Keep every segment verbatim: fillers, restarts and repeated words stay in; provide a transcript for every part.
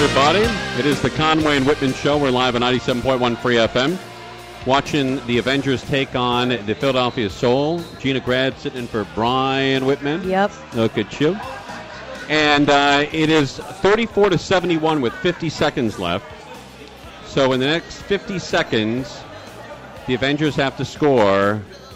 everybody. It is the Conway and Whitman Show. We're live on ninety-seven point one Free F M. Watching the Avengers take on the Philadelphia Soul. Gina Grad sitting in for Brian Whitman. Yep. Look at you. And uh, it is thirty-four to seventy-one with fifty seconds left. So in the next fifty seconds, the Avengers have to score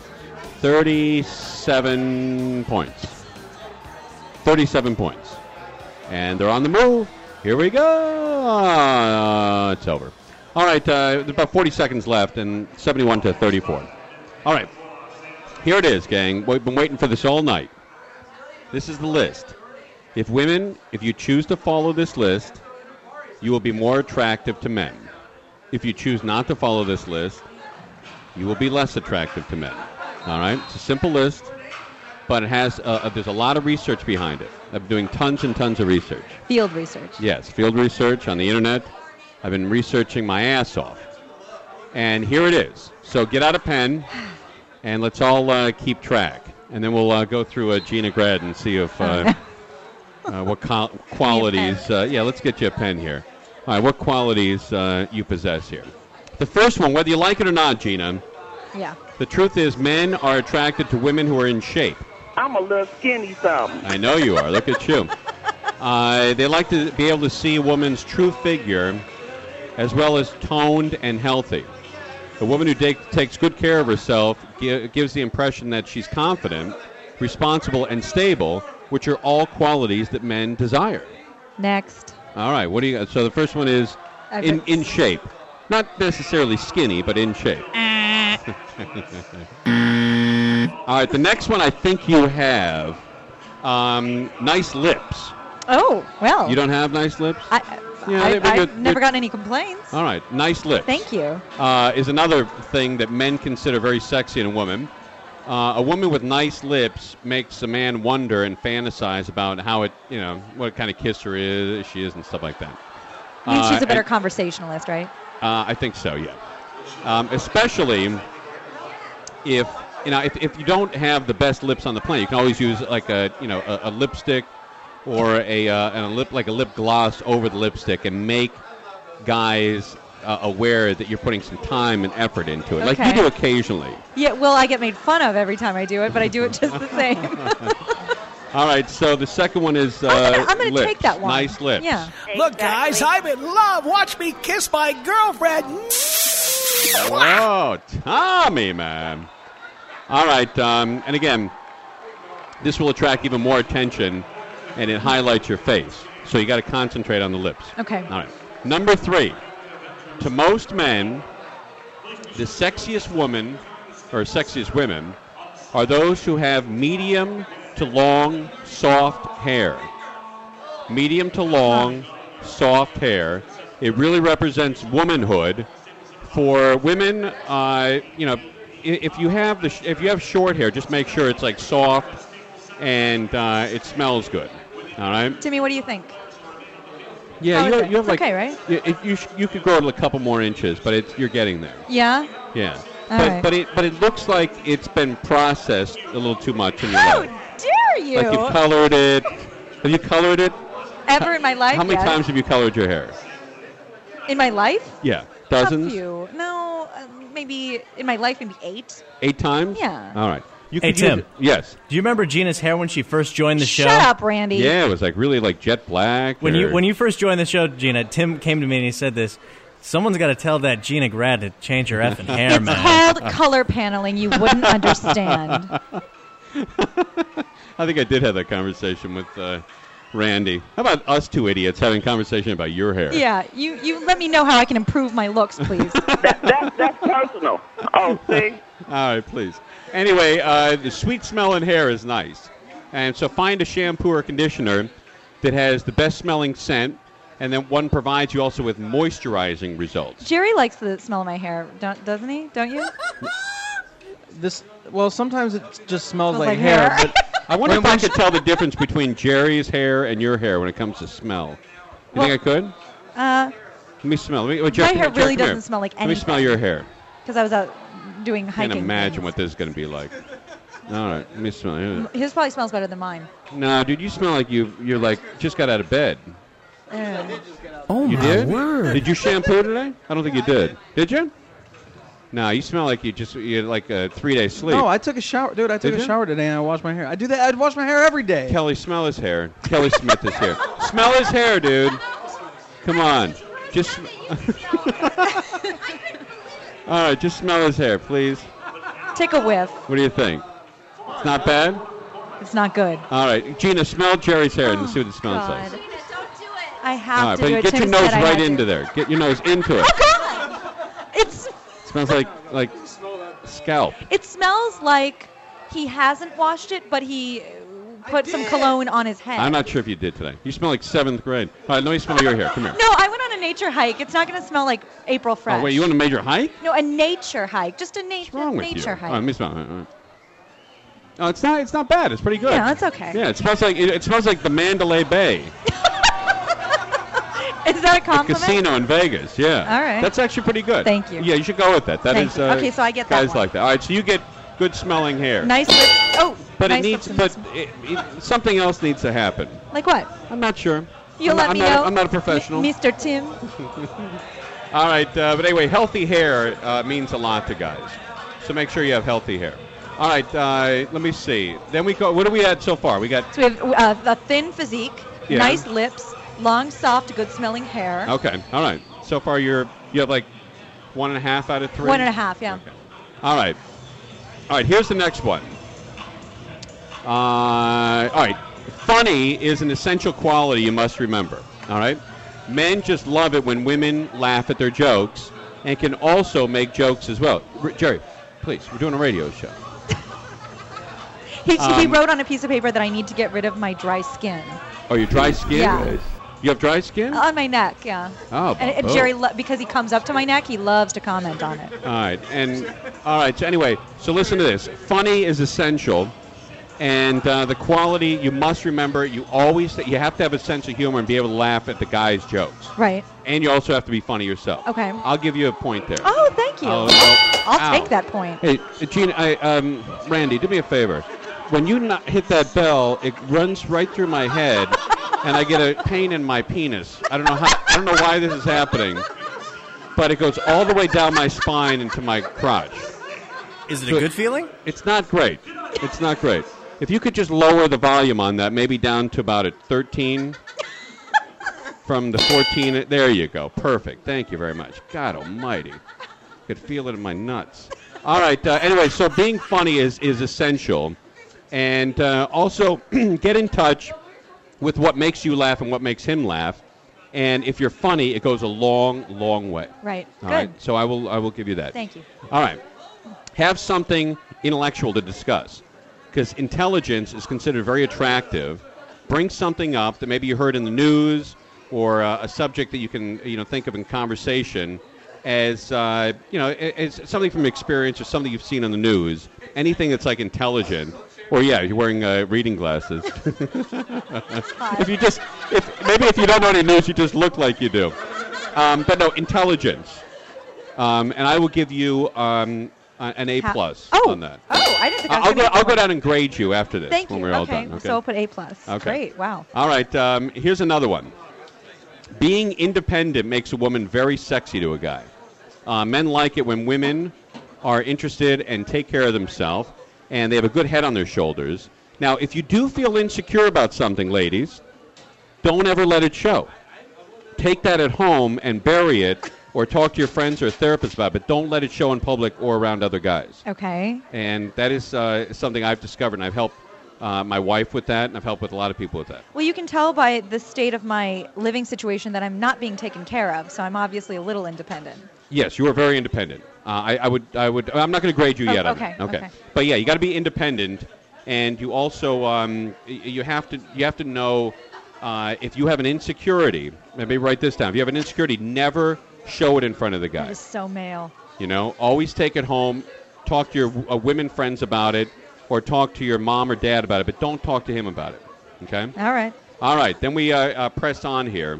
thirty-seven points. thirty-seven points. And they're on the move. Here we go. Uh, it's over. All right, uh, there's about forty seconds left, and seventy-one to thirty-four. All right, here it is, gang. We've been waiting for this all night. This is the list. If women, if you choose to follow this list, you will be more attractive to men. If you choose not to follow this list, you will be less attractive to men. All right, it's a simple list, but it has uh, there's a lot of research behind it. I've been doing tons and tons of research. Field research. Yes, field research on the internet. I've been researching my ass off. And here it is. So get out a pen, and let's all uh, keep track. And then we'll uh, go through uh, Gina Grad and see if uh, uh, what co- qualities. Uh, yeah, let's get you a pen here. All right, what qualities uh, you possess here. The first one, whether you like it or not, Gina. Yeah. The truth is men are attracted to women who are in shape. I'm a little skinny something. I know you are. Look at you. Uh, they like to be able to see a woman's true figure as well as toned and healthy. A woman who take, takes good care of herself gi- gives the impression that she's confident, responsible, and stable, which are all qualities that men desire. Next. All right. What do you? So the first one is in, in shape. Not necessarily skinny, but in shape. All right. The next one I think you have um, nice lips. Oh, well. You don't have nice lips? I, Yeah, I, they- they I've get- never they're- gotten any complaints. All right, nice lips. Thank you. Uh, is another thing that men consider very sexy in a woman. Uh, a woman with nice lips makes a man wonder and fantasize about how it, you know, what kind of kisser is she is and stuff like that. I mean, Uh, she's a better and- conversationalist, right? Uh, I think so, yeah. Um, especially if you know if, if you don't have the best lips on the planet, you can always use like a you know a, a lipstick or a uh, and a lip like a lip gloss over the lipstick and make guys uh, aware that you're putting some time and effort into it, like Okay. you do occasionally. Yeah, well, I get made fun of every time I do it, but I do it just the same. All right, so the second one is uh, I'm gonna, I'm gonna lips. take that one. Nice lips. Yeah. Look, guys, I'm in love. Watch me kiss my girlfriend. Whoa, Tommy, man. All right, um, and again, this will attract even more attention, and it highlights your face. So you got to concentrate on the lips. Okay. All right. Number three. To most men, the sexiest woman, or sexiest women, are those who have medium to long, soft hair. Medium to long, soft hair. It really represents womanhood. For women, uh, you know, i- if you have the sh- if you have short hair, just make sure it's like soft and uh, it smells good. All right. Timmy, what do you think? Yeah, How you is have, it? you have It's like okay, right? You, if you sh- you could grow it a couple more inches, but it's you're getting there. Yeah? Yeah. All but right. but it but it looks like it's been processed a little too much in your How life. dare you? Like you've colored it. Have you colored it? Ever in my life? How many yes. times have you colored your hair? In my life? Yeah, A dozens. few. No, uh, maybe in my life, maybe eight. Eight times. Yeah. All right. You Hey, could use Tim. it- Yes. Do you remember Gina's hair when she first joined the show? Shut up, Randy. Yeah, it was like really like jet black. When you or- when you first joined the show, Gina, Tim came to me and he said this. Someone's got to tell that Gina Grad to change her effing hair, It's man. called color paneling. You wouldn't understand. I think I did have that conversation with uh, Randy. How about us two idiots having a conversation about your hair? Yeah, you, you let me know how I can improve my looks, please. That, that, that's personal. Oh, see? All right, please. Anyway, uh, the sweet smelling hair is nice. And so find a shampoo or conditioner that has the best smelling scent, and then one provides you also with moisturizing results. Jerry likes the smell of my hair, don't, doesn't he? Don't you? This well, sometimes it just smells Smells like, like hair. hair. But I wonder When if I we- could tell the difference between Jerry's hair and your hair when it comes to smell. You Well, think I could? Uh, Let me smell. Let me, well, Jeff, my hair Jeff, really come here. doesn't smell like Let me anything. smell your hair. Because I was out doing I hiking. can't imagine things. what this is going to be like. All right, let me smell it. His probably smells better than mine. No, dude, you smell like you you're like just got out of bed. Uh, Oh You my did? word! Did you shampoo today? I don't think you did. Did you? No, you smell like you just you had like a three-day sleep. No, I took a shower, dude. I took Did a you? shower today and I washed my hair. I do that. I wash my hair every day. Kelly, smell his hair. Kelly Smith is here. Smell his hair, dude. Come on. Just. All right, just smell his hair, please. take a whiff. What do you think? It's not bad? It's not good. All right, Gina, smell Jerry's hair and see what it smells Oh, God. like. I have All right, to but do it. get Tim your nose said I right had into to. there. Get your nose into it. Oh God! It's It smells like like scalp. it smells like he hasn't washed it, but he put some cologne on his head. I'm not sure if you did today. You smell like seventh grade. All right, let me smell your hair. Come here. No, I went on a nature hike. It's not going to smell like April Fresh. Oh, wait, you want a major hike? No, a nature hike. Just a na- What's wrong with nature you? hike. Oh, let me smell it. All right. Oh, it's not. It's not bad. It's pretty good. Yeah, it's okay. Yeah, it smells like it, it smells like the Mandalay Bay, Is that a the compliment? casino in Vegas. Yeah. All right. That's actually pretty good. Thank you. Yeah, you should go with that. That Thank is. you. Uh, Okay, so I get that guys one. like that. All right, so you get good smelling hair. Nice lips. Oh, But nice it needs. lips But and it, it, something else needs to happen. like what? I'm not sure. You'll I'm let not, me I'm not, know. I'm not a professional. M- Mister Tim. All right, uh, but anyway, healthy hair uh, means a lot to guys. So make sure you have healthy hair. All right, uh, let me see. Then we go. What do we had so far? We got. So we have uh, a thin physique, Yeah. nice lips, long, soft, good-smelling hair. Okay. All right. So far, you're you have like one and a half out of three. One and a half, yeah. Okay. All right. All right. Here's the next one. Uh, all right. Funny is an essential quality you must remember. All right. Men just love it when women laugh at their jokes and can also make jokes as well. R- Jerry, please. We're doing a radio show. He, he Um, wrote on a piece of paper that I need to get rid of my dry skin. Oh, you dry skin? Yeah. You have dry skin? On my neck, yeah. Oh, And, and oh. Jerry, lo- because he comes up to my neck, he loves to comment on it. All right, and all right. So anyway, so listen to this. Funny is essential, and uh, the quality you must remember. You always you have to have a sense of humor and be able to laugh at the guy's jokes, Right. and you also have to be funny yourself. Okay. I'll give you a point there. Oh, thank you. Oh, oh, I'll ow. take that point. Hey, Gene, I, um, Randy, do me a favor. When you not hit that bell, it runs right through my head, and I get a pain in my penis. I don't know how. I don't know why this is happening, but it goes all the way down my spine into my crotch. Is it a good feeling? It's not great. It's not great. If you could just lower the volume on that, maybe down to about a thirteen from the fourteen. There you go. Perfect. Thank you very much. God almighty. I could feel it in my nuts. All right. Uh, anyway, so being funny is, is essential. And uh, also get in touch with what makes you laugh and what makes him laugh. And if you're funny, it goes a long, long way. Right. All Good. right. So I will I will give you that. Thank you. All right. Have something intellectual to discuss, because intelligence is considered very attractive. Bring something up that maybe you heard in the news, or uh, a subject that you can you know think of in conversation as uh, you know as something from experience or something you've seen on the news. Anything that's like intelligent. Or yeah, you're wearing uh, reading glasses. If you just, if maybe if you don't know any news, you just look like you do. Um, but no, intelligence. Um, and I will give you um, uh, an A Ha- plus oh. on that. Oh, I didn't think I was I'll gonna go. get I'll go one. down and grade you after this Thank when you. we're all okay. done. Okay. So I'll put A plus. Okay. Great. Wow. All right. Um, here's another one. Being independent makes a woman very sexy to a guy. Uh, men like it when women are interested and take care of themselves, and they have a good head on their shoulders. Now, if you do feel insecure about something, ladies, don't ever let it show. Take that at home and bury it, or talk to your friends or therapist about it, but don't let it show in public or around other guys. Okay. And that is uh, something I've discovered, and I've helped uh, my wife with that, and I've helped with a lot of people with that. Well, you can tell by the state of my living situation that I'm not being taken care of, so I'm obviously a little independent. Yes, you are very independent. Uh, I, I would, I would. I'm not going to grade you Oh, yet. on okay, it. okay. okay. But yeah, you got to be independent, and you also, um, y- you have to, you have to know uh, if you have an insecurity. Maybe write this down. If you have an insecurity, never show it in front of the I'm guy. just so male. You know, always take it home. Talk to your uh, women friends about it, or talk to your mom or dad about it, but don't talk to him about it. Okay. All right. All right, then we uh, uh, press on here.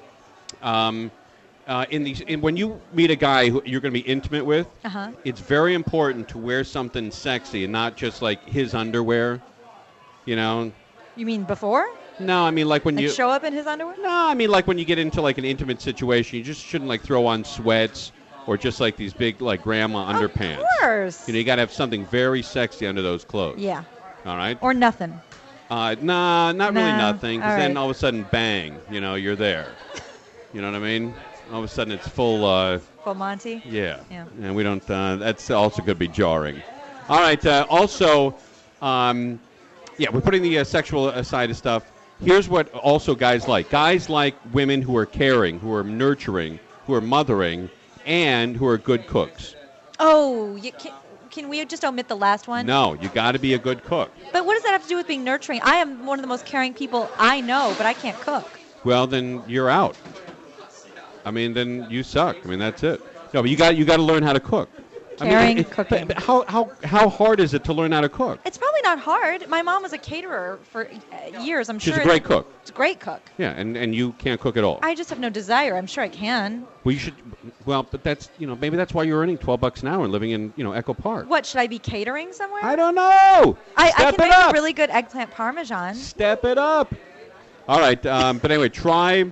Um, uh, in these, in, when you meet a guy who you're going to be intimate with, Uh-huh. it's very important to wear something sexy and not just like his underwear. You know, You mean before? No, I mean like when Like you. show up in his underwear? No, I mean like when you get into like an intimate situation, you just shouldn't like throw on sweats or just like these big like grandma underpants. Of course. You know, you got to have something very sexy under those clothes. Yeah. All right. Or nothing. Uh, nah, not really No. nothing. Because All then right. all of a sudden, bang, you know, you're there. You know what I mean? All of a sudden, it's full. Uh, Full Monty. yeah. Yeah. And we don't. Uh, that's also going to be jarring. All right. Uh, also, um, yeah, we're putting the uh, sexual aside of stuff. Here's what also guys like. Guys like women who are caring, who are nurturing, who are mothering, and who are good cooks. Oh, you can, can we just omit the last one? No, you got to be a good cook. But what does that have to do with being nurturing? I am one of the most caring people I know, but I can't cook. Well, then you're out. I mean, then you suck. I mean, that's it. No, but you got you got to learn how to cook. Caring, I mean, it- cooking. But, but how how how hard is it to learn how to cook? It's probably not hard. My mom was a caterer for uh, years. I'm She's sure a great it's- cook. It's a great cook. Yeah, and, and you can't cook at all. I just have no desire. I'm sure I can. Well, you should. Well, but that's you know maybe that's why you're earning twelve bucks an hour and living in you know Echo Park. What, should I be catering somewhere? I don't know. I, I Step can it make up. a really good eggplant parmesan. Step it up. All right, um, but anyway, try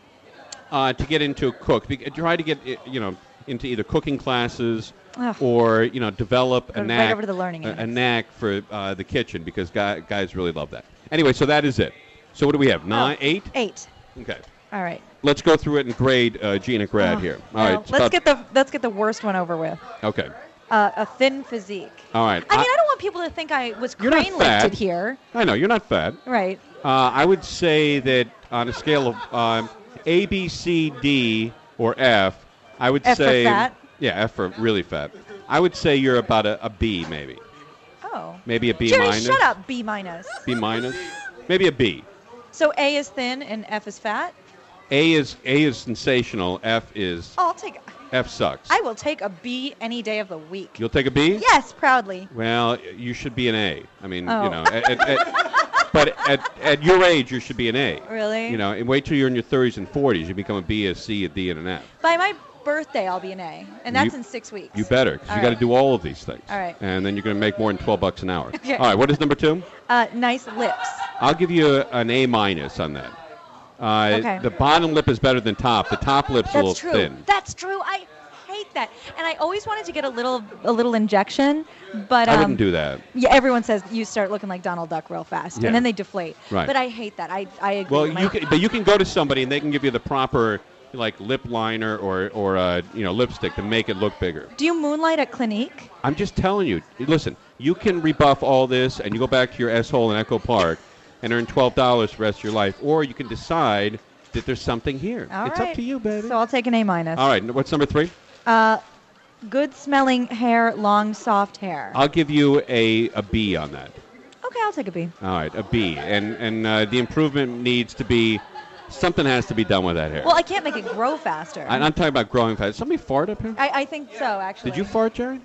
uh, to get into a cook. Be- Try to get uh, you know into either cooking classes Ugh. or you know develop Go a right knack over to the learning a, a aids. knack for uh, the kitchen because guy, guys really love that. Anyway, so that is it. So what do we have? Nine, Oh, eight. Eight. Okay. All right. Let's go through it and grade uh, Gina Grad Oh, here. All well, right. it's let's about- get the let's get the worst one over with. Okay. Uh, a thin physique. All right. I mean, I don't want people to think I was You're not crane fat. lifted here. I know you're not fat. Right. Uh, I would say that on a scale of um, A, B, C, D, or F, I would F for say fat? yeah, F for really fat. I would say you're about a, a B, maybe, Oh. maybe a B Jerry, minus. shut up. B minus. B minus, maybe a B. So A is thin and F is fat. A is A is sensational. F is Oh, I'll take. F sucks. I will take a B any day of the week. You'll take a B? Yes, proudly. Well, you should be an A. I mean, Oh. you know, at, at, at, but at, at your age, you should be an A. Really? You know, and wait till you're in your thirties and forties, you become a B, a C, a D, and an F. By my birthday, I'll be an A, and that's You- in six weeks. You better, because All you got to right. do all of these things. All right. And then you're going to make more than twelve bucks an hour. Okay. All right. What is number two? Uh, nice lips. I'll give you a, an A minus on that. Uh, Okay. The bottom lip is better than top. The top lip's a little That's true. thin. That's true. I hate that, and I always wanted to get a little a little injection, but I um, wouldn't do that. Yeah, everyone says you start looking like Donald Duck real fast, Yeah. and then they deflate. Right. But I hate that. I I agree. Well, My- you can, but you can go to somebody and they can give you the proper like lip liner or or uh, you know lipstick to make it look bigger. Do you moonlight at Clinique? I'm just telling you. Listen, you can rebuff all this and you go back to your S-hole in Echo Park and earn twelve dollars for the rest of your life, or you can decide that there's something here. All it's right. up to you, baby. So I'll take an A minus. All right. What's number three? Uh, good smelling hair, long soft hair. I'll give you a, a B on that. Okay, I'll take a B. All right, a B. And and uh, the improvement needs to be, something has to be done with that hair. Well, I can't make it grow faster. I, I'm talking about growing fast. Somebody fart up here? I, I think so, actually. Did you fart, Jerry?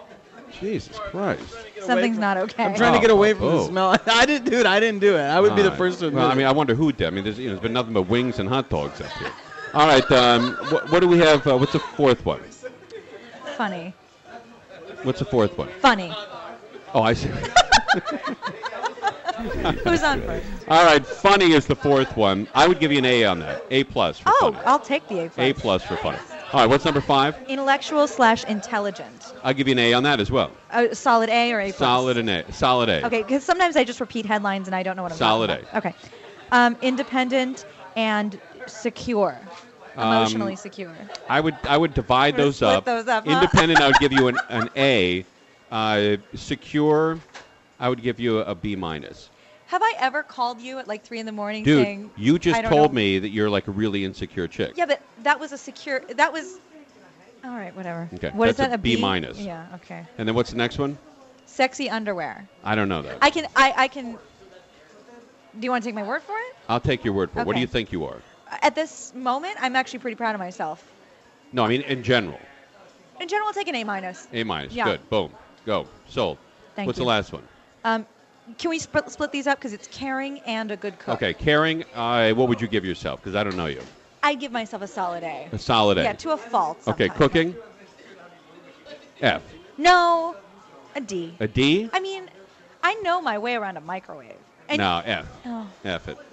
Jesus Christ. Something's not okay. I'm trying to Oh, get away from oh. the smell. I didn't do it. I didn't do it. I would be All the right. first to admit Well, I it. mean, I wonder who did. I mean, there's, you know, there's been nothing but wings and hot dogs up here. All right, um, what, what do we have? Uh, what's the fourth one? Funny. What's the fourth one? Funny. Oh, I see. Who's on first? All right, funny is the fourth one. I would give you an A on that. A plus for Oh, funny. I'll take the A plus. A plus for funny. All right, what's number five? Intellectual slash intelligent. I'll give you an A on that as well. A solid A or A plus? Solid an A. Solid A. Okay, because sometimes I just repeat headlines and I don't know what I'm Solid talking about. Okay. Um, independent and secure. Emotionally Um, secure. I would I would divide We're gonna those split up. those up, huh? Independent, I would give you an, an A. Uh, secure, I would give you a, a B minus. Have I ever called you at like three in the morning Dude, saying you I just don't told know- me that you're like a really insecure chick. Yeah, but that was a secure. That was. All right, whatever. Okay, What is that's that? a B B minus. Yeah. Okay. And then what's the next one? Sexy underwear. I don't know that. I can. I. I can. Do you want to take my word for it? I'll take your word for it. What do Okay. you think you are? At this moment, I'm actually pretty proud of myself. No, I mean in general. In general, I'll take an A minus. A minus. Yeah. Good. Boom. Go. Sold. Thank What's you. the last one? Um, can we split, split these up because it's caring and a good cook? Okay, caring. Uh, what would you give yourself? Because I don't know you. I give myself a solid A. A solid A. Yeah, to a fault. Okay, sometimes. cooking. F. No, a D. A D. I mean, I know my way around a microwave. And No, F. Oh. F it.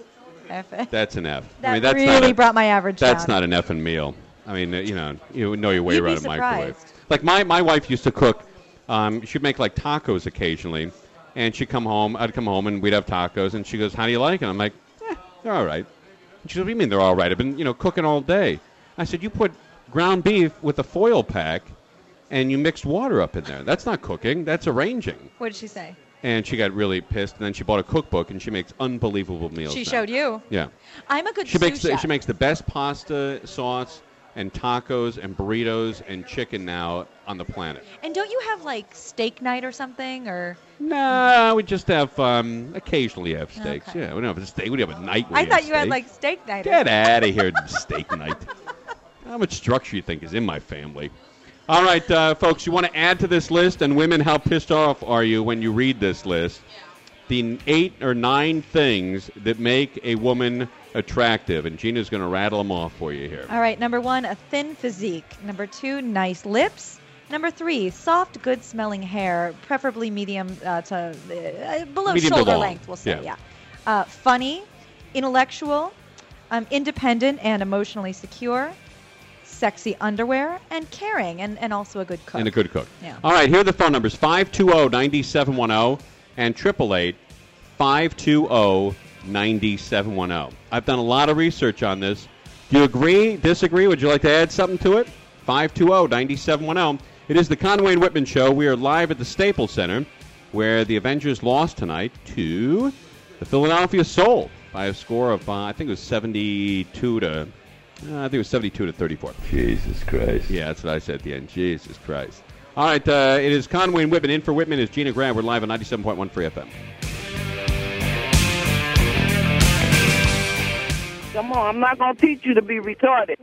F. That's an F. That I mean, that's really not a, brought my average That's down. not an effing meal. I mean, uh, you know, you know your way You'd be around a microwave. surprised. Like my, my wife used to cook. Um, she'd make like tacos occasionally, and she'd come home. I'd come home and we'd have tacos, and she goes, "How do you like it?" I'm like, eh, "They're all right." And she goes, "What do you mean they're all right? I've been, you know, cooking all day." I said, "You put ground beef with a foil pack, and you mixed water up in there. That's not cooking. That's arranging." What did she say? And she got really pissed, and then she bought a cookbook, and she makes unbelievable meals. She now. showed you. Yeah. I'm a good She sous makes the, chef. she makes the best pasta sauce and tacos and burritos and chicken now on the planet. And don't you have like steak night or something or? Nah, we just have um, occasionally have steaks. Okay. Yeah, we don't have a steak. We don't have a night. Where I we thought have you had steak. like steak night. or Get out of here, steak night. How much structure you think is in my family? All right, uh, folks, you want to add to this list? And women, how pissed off are you when you read this list? The eight or nine things that make a woman attractive. And Gina's going to rattle them off for you here. All right, number one, a thin physique. Number two, nice lips. Number three, soft, good-smelling hair, preferably medium uh, to uh, below Medium to shoulder long. length, we'll say, Yeah. yeah. Uh, funny, intellectual, um, independent and emotionally secure, sexy underwear, and caring, and, and also a good cook. And a good cook. Yeah. All right, here are the phone numbers, five two zero, nine seven one zero and eight eight eight, five two zero, nine seven one zero. I've done a lot of research on this. Do you agree, disagree? Would you like to add something to it? five two zero, nine seven one zero. It is the Conway and Whitman Show. We are live at the Staples Center, where the Avengers lost tonight to the Philadelphia Soul by a score of, uh, I think it was seventy-two to, uh, I think it was seventy-two to thirty-four. Jesus Christ. Yeah, that's what I said at the end. Jesus Christ. All right, uh, it is Conway and Whitman. In for Whitman is Gina Grant. We're live on ninety-seven point one Free F M. Come on, I'm not going to teach you to be retarded.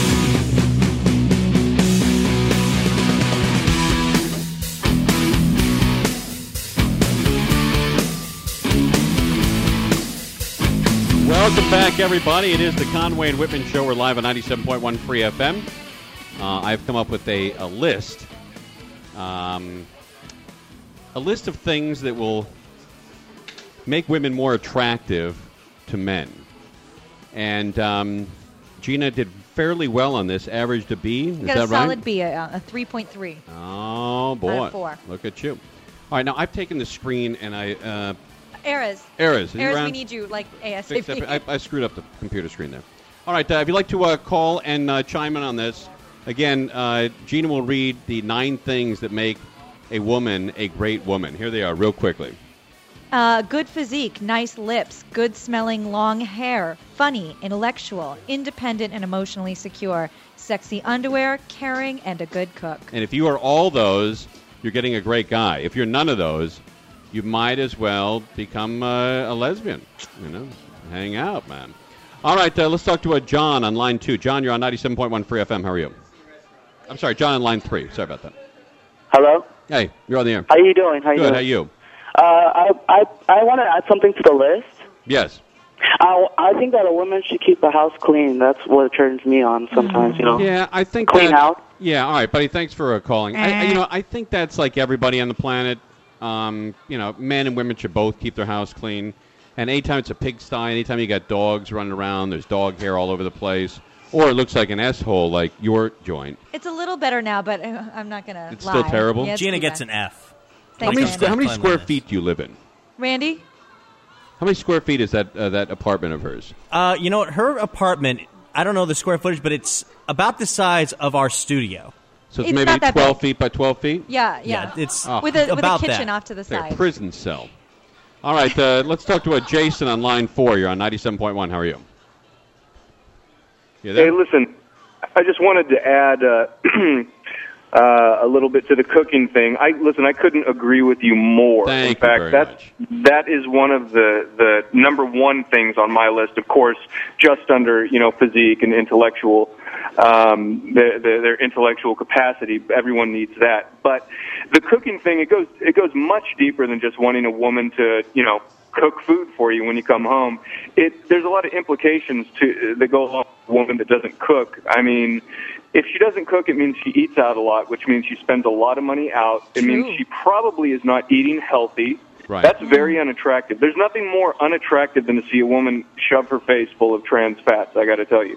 Welcome back, everybody. It is the Conway and Whitman Show. We're live on ninety-seven point one Free F M. Uh, I've come up with a, a list. Um, a list of things that will make women more attractive to men. And um, Gina did fairly well on this, averaged a B. Is Got that a right? solid B, a, a three point three. Oh, boy. Out of four. Look at you. All right, now I've taken the screen and I... Uh, Erez. Erez, are you Erez, around? we need you like Fix that. ASAP. I, I screwed up the computer screen there. All right, uh, if you'd like to uh, call and uh, chime in on this, again, uh, Gina will read the nine things that make a woman a great woman. Here they are, real quickly. Uh, good physique, nice lips, good smelling long hair, funny, intellectual, independent and emotionally secure, sexy underwear, caring, and a good cook. And if you are all those, you're getting a great guy. If you're none of those, you might as well become uh, a lesbian. You know, hang out, man. All right, uh, let's talk to uh, John on line two. John, you're on ninety-seven point one Free F M. How are you? I'm sorry, John on line three. Sorry about that. Hello. Hey, you're on the air. How you doing? How you Good. doing? How you? Uh, I I I want to add something to the list. Yes. I I think that a woman should keep the house clean. That's what turns me on sometimes. You know. Yeah, I think Clean that, house. Yeah, all right, buddy. Thanks for uh, calling. I, I, you know, I think that's like everybody on the planet. Um, you know, men and women should both keep their house clean. And anytime it's a pigsty, anytime you got dogs running around, there's dog hair all over the place, or it looks like an S-hole like your joint. It's a little better now, but uh, I'm not going to lie. It's still terrible? Yeah, it's Gina pretty gets bad. an F. How Thanks, many, Randy. squ- how many Claim square on this. feet do you live in? Randy? How many square feet is that uh, that apartment of hers? Uh, you know what? Her apartment, I don't know the square footage, but it's about the size of our studio. So it's, It's maybe not that twelve big. feet by twelve feet? Yeah, yeah. Yeah, it's Oh. with a with a about kitchen that. off to the It's like a side. prison cell. All right, uh, let's talk to a Jason on line four. You're on ninety-seven point one. How are you? You there? Hey, listen, I just wanted to add uh, uh, a little bit to the cooking thing. I listen, I couldn't agree with you more. Thank In you fact, very that's much. that is one of the the number one things on my list. Of course, just under you know physique and intellectual, um, their, their, their intellectual capacity. Everyone needs that, but the cooking thing it goes it goes much deeper than just wanting a woman to you know. cook food for you when you come home. It there's a lot of implications to that go along with a woman that doesn't cook. I mean, if she doesn't cook, it means she eats out a lot, which means she spends a lot of money out. It True. means she probably is not eating healthy. Right. That's very unattractive. There's nothing more unattractive than to see a woman shove her face full of trans fats, I got to tell you.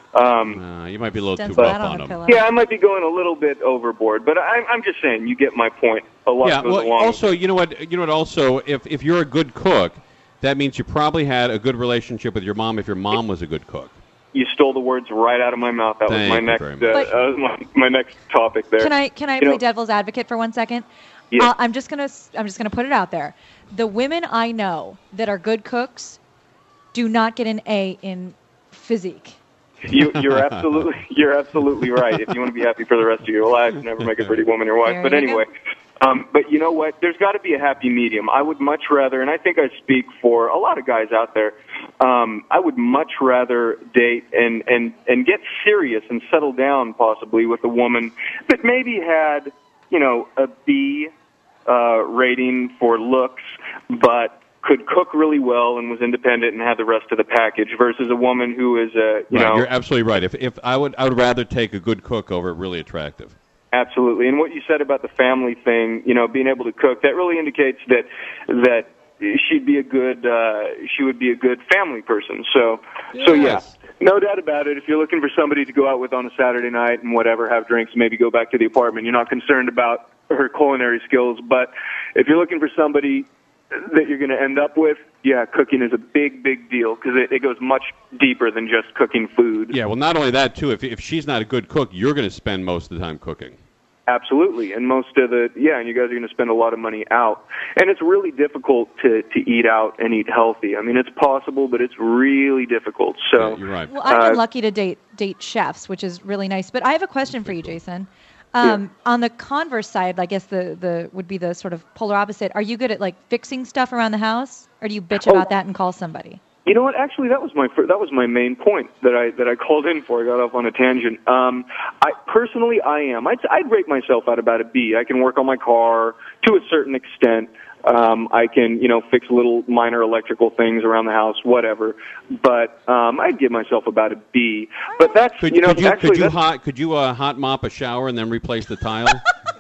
Um, uh, you might be a little Stencil too rough that on on a them. pillow. yeah, I might be going a little bit overboard, but I'm, I'm just saying, you get my point. A lot Yeah, goes well, along. also, you know what? You know what? Also, if if you're a good cook, that means you probably had a good relationship with your mom. If your mom was a good cook. You stole the words right out of my mouth. That Thank was my you next, very uh, much. uh, my, my next topic there. Can I can I You play know- devil's advocate for one second? Yeah. Uh, I'm just gonna s- I'm just gonna put it out there. The women I know that are good cooks do not get an A in physique. You, you're absolutely, you're absolutely right. If you want to be happy for the rest of your life, never make a pretty woman your wife. There But you anyway, um, but you know what? There's got to be a happy medium. I would much rather, and I think I speak for a lot of guys out there. Um, I would much rather date and and and get serious and settle down possibly with a woman that maybe had, you know, a B uh, rating for looks, but could cook really well and was independent and had the rest of the package, versus a woman who is a, you Right, know, you're absolutely right. If if I would, I would rather take a good cook over really attractive. absolutely. And what you said about the family thing, you know, being able to cook, that really indicates that that she'd be a good, uh, she would be a good family person. So, so yeah, Yes. no doubt about it. If you're looking for somebody to go out with on a Saturday night and whatever, have drinks, maybe go back to the apartment, you're not concerned about her culinary skills. But if you're looking for somebody that you're going to end up with, yeah, cooking is a big, big deal because it, it goes much deeper than just cooking food. Yeah, well, not only that too. If if she's not a good cook, you're going to spend most of the time cooking. Absolutely, and most of the, yeah, and you guys are going to spend a lot of money out. And it's really difficult to, to eat out and eat healthy. I mean, it's possible, but it's really difficult. So Yeah, you're right. Well, I've been Uh, lucky to date date chefs, which is really nice. But I have a question for you, Jason. Um, On the converse side, I guess the, the would be the sort of polar opposite. Are you good at like fixing stuff around the house, or do you bitch Oh. about that and call somebody? You know what? Actually, that was my fir- that was my main point that I that I called in for. I got off on a tangent. Um, I personally, I am. I'd, I'd rate myself at about a B. I can work on my car to a certain extent. Um, I can, you know, fix little minor electrical things around the house, whatever. But um, I'd give myself about a B. But that's, Could you know, could you actually could you that's, hot could you uh, hot mop a shower and then replace the tile?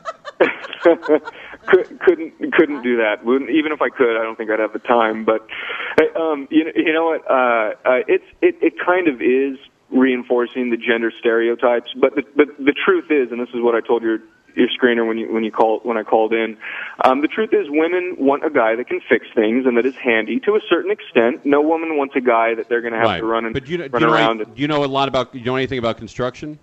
Could, couldn't couldn't do that. Wouldn't, even if I could, I don't think I'd have the time. But um, you know, you know what? Uh, uh, it's it, it kind of is reinforcing the gender stereotypes. But the, but the truth is, and this is what I told your your screener when you when you call when I called in. Um, the truth is, women want a guy that can fix things and that is handy to a certain extent. No woman wants a guy that they're going to have Right. to run and But you, know- do run you know, around. any- do you know a lot about? Do you know anything about construction?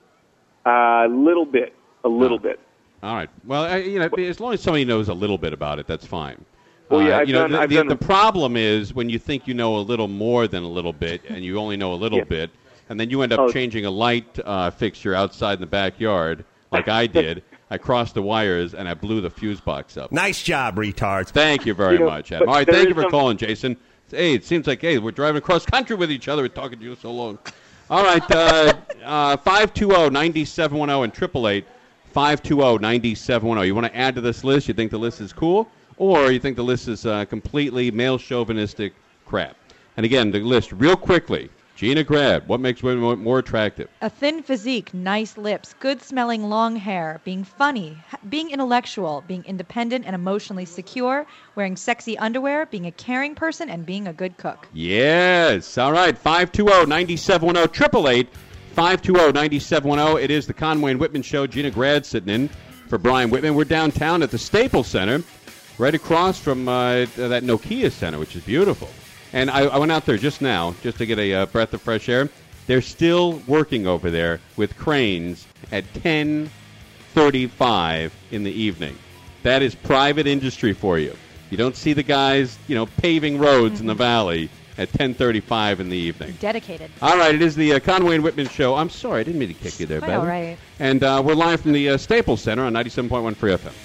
A little bit, a little bit. All right. Well, I, you know, as long as somebody knows a little bit about it, that's fine. Well, yeah, Uh, I've you know, done- the, I've the, done- the problem is when you think you know a little more than a little bit, and you only know a little Yeah. bit, and then you end up Oh. changing a light uh, fixture outside in the backyard, like I did. I crossed the wires and I blew the fuse box up. Nice job, retards. Thank you very You know, much, Adam. but All right, there thank is you for some- calling, Jason. Hey, it seems like hey, we're driving across country with each other and talking to you so long. All right, uh, uh, five two zero, nine seven one zero and triple eight five two zero, nine seven one zero. You want to add to this list? You think the list is cool, or you think the list is uh, completely male chauvinistic crap? And again, the list real quickly. Gina Grad, what makes women more- more attractive? A thin physique, nice lips, good-smelling long hair, being funny, ha- being intellectual, being independent and emotionally secure, wearing sexy underwear, being a caring person, and being a good cook. Yes. All right. five two zero, nine seven one zero, triple eight five two zero, nine seven one zero. It is the Conway and Whitman Show. Gina Grad sitting in for Brian Whitman. We're downtown at the Staples Center, right across from uh, that Nokia Center, which is beautiful. And I, I went out there just now, just to get a uh, breath of fresh air. They're still working over there with cranes at ten thirty-five in the evening. That is private industry for you. You don't see the guys, you know, paving roads in the valley at ten thirty-five in the evening. Dedicated. All right, it is the uh, Conway and Whitman Show. I'm sorry, I didn't mean to kick you there, Quite Beth. all right. And uh, we're live from the uh, Staples Center on ninety-seven point one Free F M.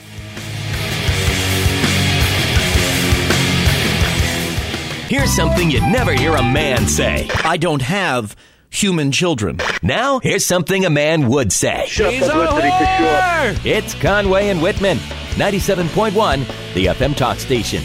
Here's something you'd never hear a man say. I don't have human children. Now, here's something a man would say. She's publicity for sure. It's Conway and Whitman, ninety-seven point one, the F M talk station.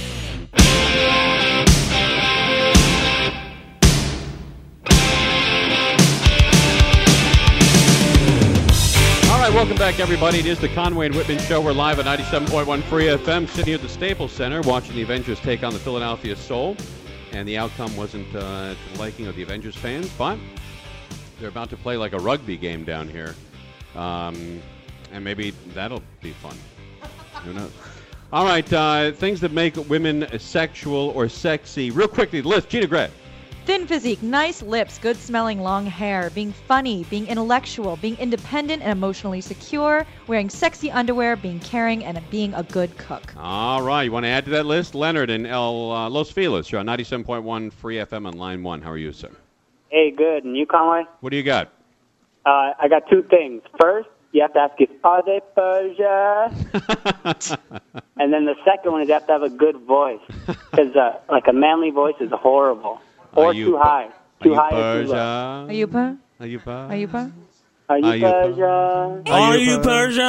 All right, welcome back, everybody. It is the Conway and Whitman Show. We're live at ninety-seven point one Free F M, sitting here at the Staples Center, watching the Avengers take on the Philadelphia Soul. And the outcome wasn't uh, to the liking of the Avengers fans, but they're about to play like a rugby game down here. Um, and maybe that'll be fun. Who knows? All right, uh, things that make women sexual or sexy. Real quickly, the list. Gina Gray. Thin physique, nice lips, good-smelling long hair, being funny, being intellectual, being independent and emotionally secure, wearing sexy underwear, being caring, and being a good cook. All right. You want to add to that list? Leonard in El uh, Los Feliz. You're on ninety-seven point one Free F M on line one. How are you, sir? Hey, good. And you, Conway? What do you got? Uh, I got two things. First, you have to ask if, are they Persia? And then the second one is you have to have a good voice. Because, uh, like, a manly voice is horrible. Or Are you too high. Are Too you high or too Persia? low. Are you per? Are you per? Are you per? Are you Are you Persia? Are you Persia?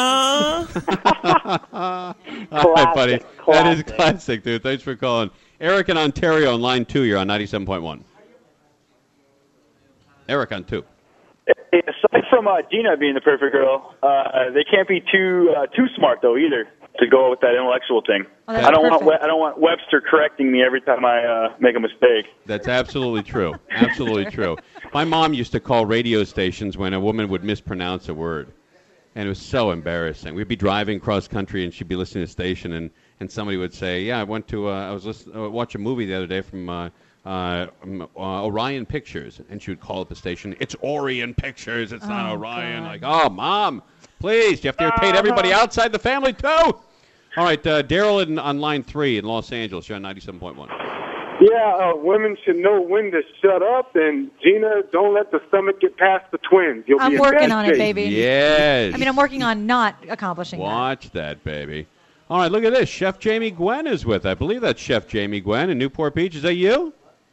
All right, buddy. That is classic, dude. Thanks for calling. Eric in Ontario on line two. You're on ninety-seven point one. Eric on two. Aside from uh, Gina being the perfect girl, uh, they can't be too uh, too smart though either to go with that intellectual thing. Oh, I don't want We- I don't want Webster correcting me every time I uh, make a mistake. That's absolutely true. Absolutely true. My mom used to call radio stations when a woman would mispronounce a word, and it was so embarrassing. We'd be driving cross country, and she'd be listening to the station, and, and somebody would say, "Yeah, I went to uh, I was listen- uh, watch a movie the other day from." Uh, Uh, um, uh, Orion Pictures, and she would call up the station. It's Orion Pictures. It's not Oh, Orion. God. Like, oh, mom, please, you have to irritate everybody outside the family too. All right, uh, Daryl in, on line three in Los Angeles. You're on ninety-seven point one. Yeah, uh, women should know when to shut up. And Gina, don't let the stomach get past the twins. You'll I'm be in working bad on it, shape. baby. Yes. I mean, I'm working on not accomplishing that. Watch that, baby. All right, look at this. Chef Jamie Gwen is with. I believe that's Chef Jamie Gwen in Newport Beach. Is that you?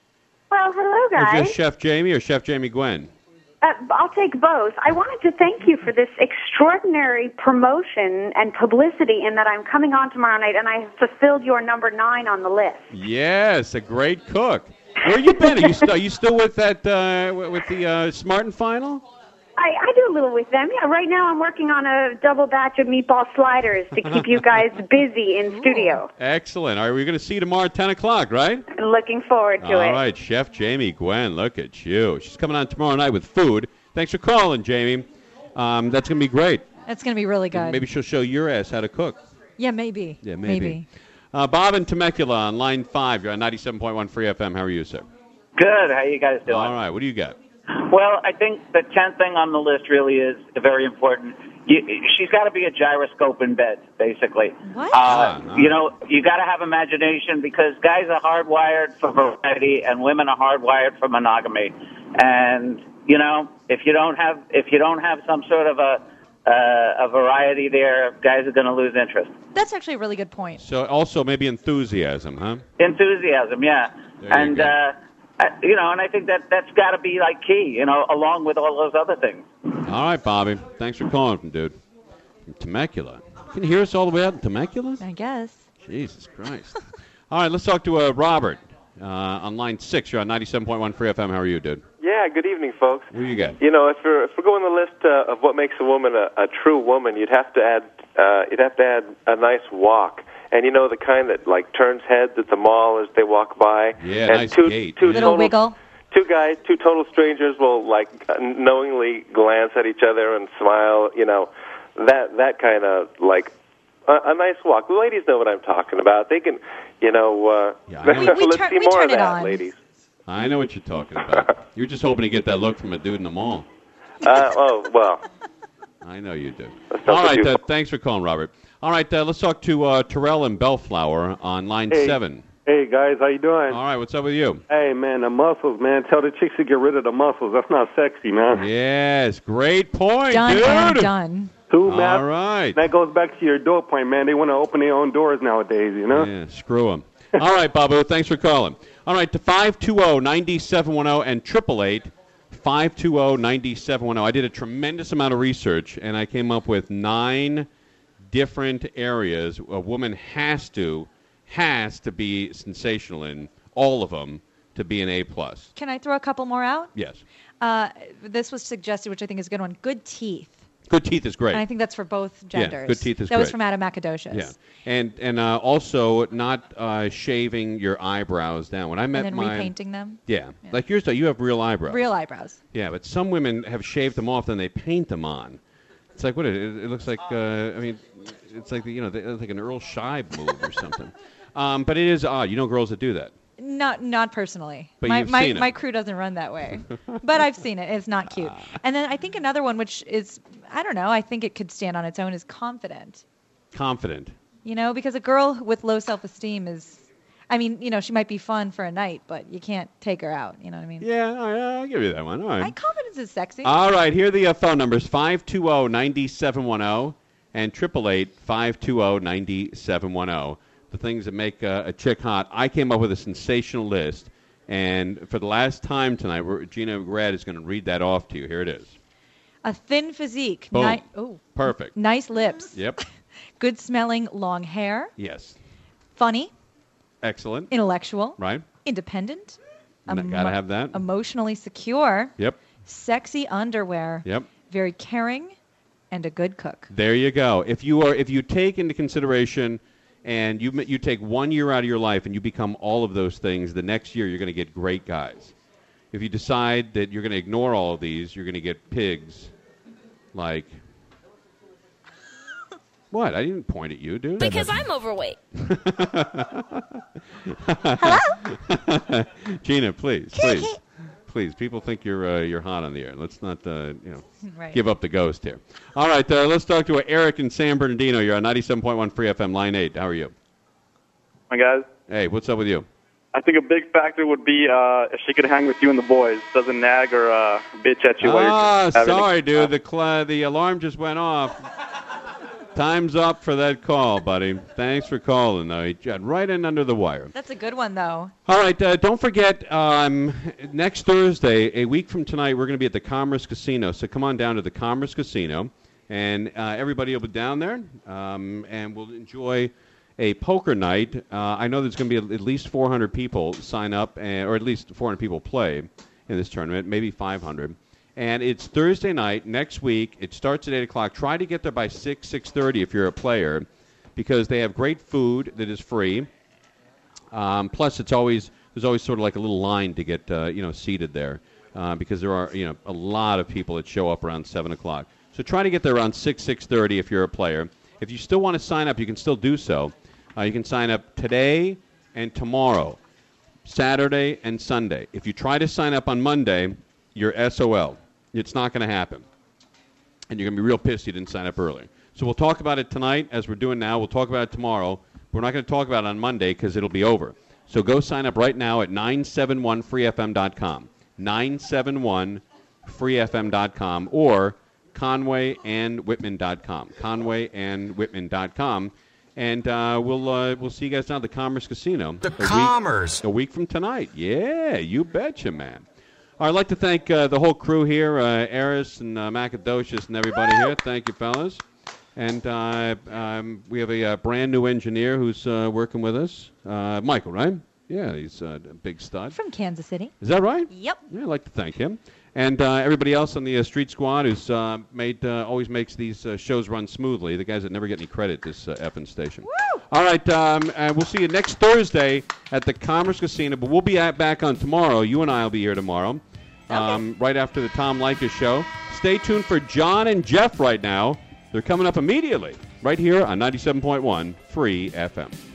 Well, hello, Or guys. just Chef Jamie or Chef Jamie Gwen? Uh, I'll take both. I wanted to thank you for this extraordinary promotion and publicity in that I'm coming on tomorrow night, and I have fulfilled your number nine on the list. Yes, a great cook. Where you been? Are you, st- are you still with that uh, w- with the uh, Smartin Final? I, I do a little with them. Yeah, right now I'm working on a double batch of meatball sliders to keep you guys busy in studio. Excellent. All right, we're going to see you tomorrow at ten o'clock, right? Looking forward to All it. right, Chef Jamie Gwen, look at you. She's coming on tomorrow night with food. Thanks for calling, Jamie. Um, that's going to be great. That's going to be really good. Maybe she'll show your ass how to cook. Yeah, maybe. Yeah, maybe. Uh, Bob in Temecula on line five. You're on ninety-seven point one Free F M. How are you, sir? Good. How you guys doing? All right, what do you got? Well, I think the tenth thing on the list really is very important. You, she's got to be a gyroscope in bed, basically. What? Uh, Ah, no. You know, you got to have imagination because guys are hardwired for variety and women are hardwired for monogamy. And you know, if you don't have if you don't have some sort of a uh, a variety there, guys are going to lose interest. That's actually a really good point. So also maybe enthusiasm, huh? Enthusiasm, yeah. There you and go. uh, I- you know, and I think that that's got to be like key, you know, along with all those other things. All right, Bobby. Thanks for calling, dude. From Temecula. Can you hear us all the way out in Temecula? I guess. Jesus Christ. All right, let's talk to uh, Robert uh, on line six. You're on ninety-seven point one Free F M. How are you, dude? Yeah, good evening, folks. What do you got? You know, if we're if we're going the list uh, of what makes a woman a, a true woman, you'd have to add uh, you'd have to add a nice walk, and you know the kind that like turns heads at the mall as they walk by. Yeah, and nice two, gait. Two Little total, wiggle. Two guys, two total strangers will like knowingly glance at each other and smile. You know, that that kind of like a, a nice walk. The ladies know what I'm talking about. They can, you know. Uh, Yeah, I know. We- we let's turn- see we more turn of it that, on. ladies. I know what you're talking about. You're just hoping to get that look from a dude in the mall. Uh, oh well. I know you do. That's not All what right, you- uh, thanks for calling, Robert. All right, uh, let's talk to uh, Terrell in Bellflower on line Hey. seven. Hey, guys, how you doing? All right, what's up with you? Hey, man, the muscles, man. Tell the chicks to get rid of the muscles. That's not sexy, man. Yes, great point, Done dude. and done. Two, man. All right. That goes back to your door point, man. They want to open their own doors nowadays, you know? Yeah, screw them. All right, Babu, thanks for calling. All right, to five two zero, nine seven one zero and triple eight five two zero, nine seven one zero. I did a tremendous amount of research, and I came up with nine different areas a woman has to has to be sensational in, all of them, to be an A plus. Can I throw a couple more out? Yes. Uh, this was suggested, which I think is a good one. Good teeth. Good teeth is great. And I think that's for both Yeah, genders. good teeth is That was great. from Adam Macadocious. Yeah, and and uh, also not uh, shaving your eyebrows down. When I met And then my repainting them. Yeah. like yours, though, you have real eyebrows. Real eyebrows. Yeah, but some women have shaved them off, then they paint them on. It's like what it, it looks like. Uh, I mean, it's like the, you know, they, it's like an Earl Scheib move or something. Um, but it is odd. You know, girls that do that. Not not personally. But my you've my, seen it. my crew doesn't run that way. But I've seen it. It's not cute. And then I think another one, which is, I don't know, I think it could stand on its own, is confident. Confident. You know, because a girl with low self-esteem is, I mean, you know, she might be fun for a night, but you can't take her out. You know what I mean? Yeah, all right, I'll give you that one. All right. My confidence is sexy. All right, here are the uh, phone numbers, five two zero, nine seven one zero and eight eight eight, five two zero, nine seven one zero. The things that make uh, a chick hot. I came up with a sensational list, and for the last time tonight, we're, Gina Grad is going to read that off to you. Here it is. A thin physique. Boom. Ni- oh, Perfect. nice lips. Yep. Good smelling long hair. Yes. Funny. Excellent. Intellectual. Right. Independent. N- gotta have that. Emotionally secure. Yep. Sexy underwear. Yep. Very caring. And a good cook. There you go. If you are, if you take into consideration, and you you take one year out of your life and you become all of those things, the next year you're going to get great guys. If you decide that you're going to ignore all of these, you're going to get pigs. Like, what? I didn't point at you, dude. Because I'm overweight. Hello, Gina. Please, please, please. People think you're uh, you're hot on the air. Let's not uh, you know Right. give up the ghost here. All right, uh, let's talk to Eric in San Bernardino. You're on ninety-seven point one Free F M, line eight. How are you? Hi, guys. Hey, what's up with you? I think a big factor would be uh, if she could hang with you and the boys. Doesn't nag or uh, bitch at you while Ah, you're having sorry, a- dude. The cl- the alarm just went off. Time's up for that call, buddy. Thanks for calling, though. You got right in under the wire. That's a good one, though. All right, uh, don't forget, um, next Thursday, a week from tonight, we're going to be at the Commerce Casino. So come on down to the Commerce Casino, and uh, everybody will be down there, um, and we'll enjoy a poker night. Uh, I know there's going to be at least four hundred people sign up, and, or at least four hundred people play in this tournament, maybe five hundred. And it's Thursday night next week. It starts at eight o'clock. Try to get there by six, six thirty if you're a player, because they have great food that is free. Um, plus, it's always there's always sort of like a little line to get uh, you know seated there, uh, because there are you know a lot of people that show up around seven o'clock. So try to get there around six, six thirty if you're a player. If you still want to sign up, you can still do so. Uh, you can sign up today and tomorrow, Saturday and Sunday. If you try to sign up on Monday, you're S O L. It's not going to happen. And you're going to be real pissed you didn't sign up early. So we'll talk about it tonight, as we're doing now. We'll talk about it tomorrow. We're not going to talk about it on Monday because it'll be over. So go sign up right now at nine seven one free F M dot com. nine seven one free F M dot com or Conway and Whitman dot com. Conway and Whitman dot com. And uh, we'll uh, we'll see you guys down at the Commerce Casino. The Commerce. A week from tonight. Yeah, you betcha, man. All right, I'd like to thank uh, the whole crew here, uh, Eris and uh, Macadocious and everybody here. Thank you, fellas. And uh, um, we have a uh, brand new engineer who's uh, working with us. Uh, Michael, right? Yeah, he's uh, a big stud. From Kansas City. Is that right? Yep. Yeah, I'd like to thank him. And uh, everybody else on the uh, Street Squad who's uh, made uh, always makes these uh, shows run smoothly. The guys that never get any credit this uh, effing station. Woo! All right, um, and we'll see you next Thursday at the Commerce Casino. But we'll be at, back on tomorrow. You and I will be here tomorrow, um, right after the Tom Leykis show. Stay tuned for John and Jeff right now. They're coming up immediately right here on ninety-seven point one Free F M.